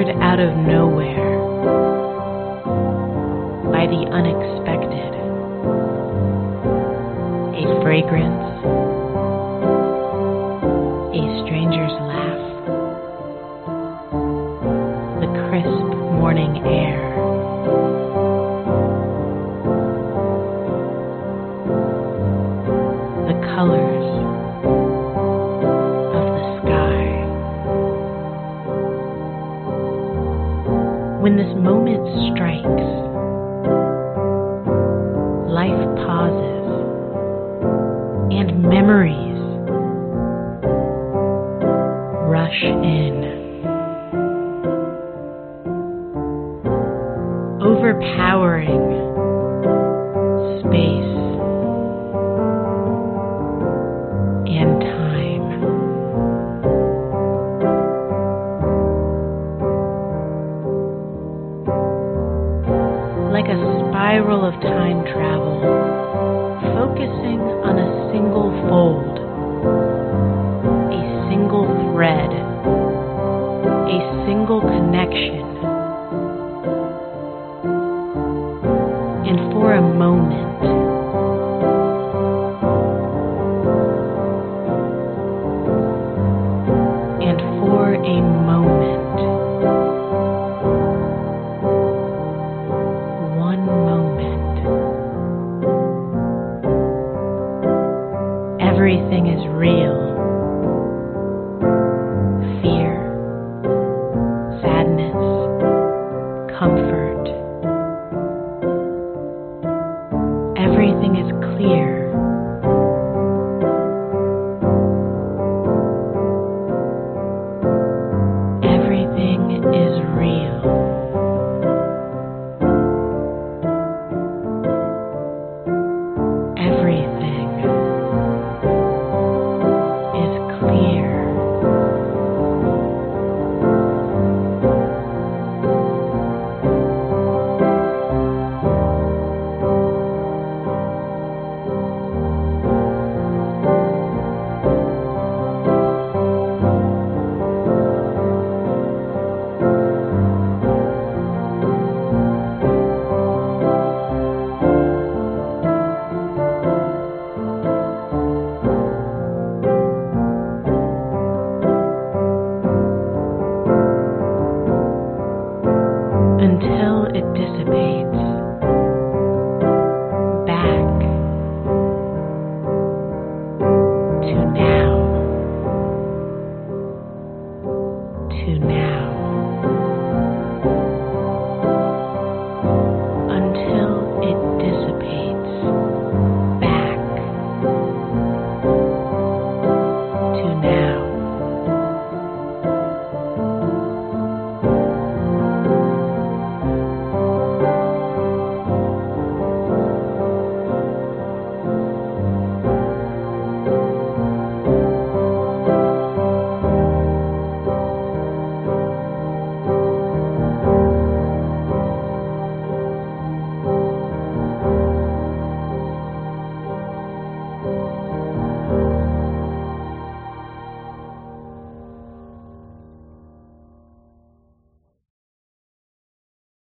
appeared out of nowhere by the unexpected. A fragrance, a stranger's laugh, the crisp morning air. The colors of the sky. When this moment strikes, life pauses and memories rush in. Overpowering space and time. Like a spiral of time travel, focusing on a single fold, a single thread, a single connection. And for a moment, one moment, everything is real.